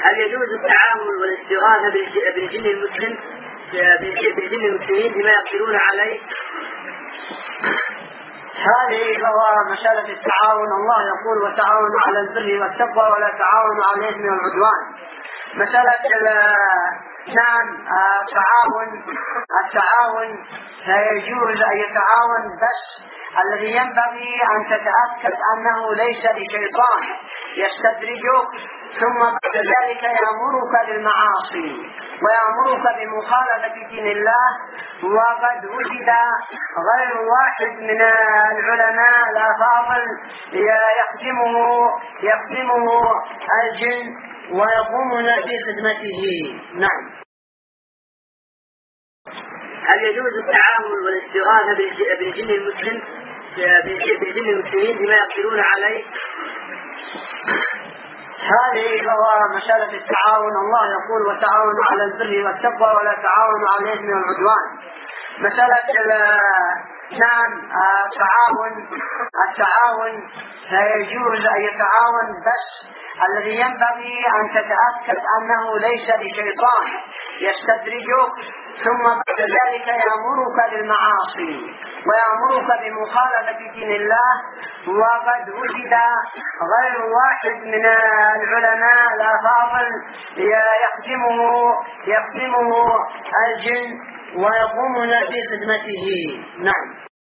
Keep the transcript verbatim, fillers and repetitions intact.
هل يجوز التعامل والاستغاثة بالجن المسلم بالجن المسلمين بما يقدرون عليه؟ هذه هو مسألة التعاون. الله يقول وتعاونوا على البر والتقوى ولا تعاونوا على الإثم والعدوان. مسألة نعم التعاون التعاون يجوز أن يتعاون، بس الذي ينبغي أن تتأكد أنه ليس لشيطان يستدرجك ثم بعد ذلك يأمرك بالمعاصي ويأمرك بمخالفة دين الله. وقد وجد غير واحد من العلماء الأفاضل يخدمه يخدمه الجن ويقومون في خدمته. نعم. هل يجوز التعامل والاستغاثة بالجن المسلم بالجن المسلمين بما يقدرون عليه؟ هذه هو مسألة التعاون. الله يقول وتعاونوا على البر والتقوى ولا تعاونوا على الإثم والعدوان. مسألة نعم التعاون التعاون يجوز أن يتعاون، بس الذي ينبغي أن تتأكد أنه ليس لشيطان يستدرجك ثم بعد ذلك يأمرك بالمعاصي ويأمرك بمخالفة دين الله. وقد وجد غير واحد من العلماء الأفاضل يخدمه يخدمه الجن ويقومون في خدمته. نعم.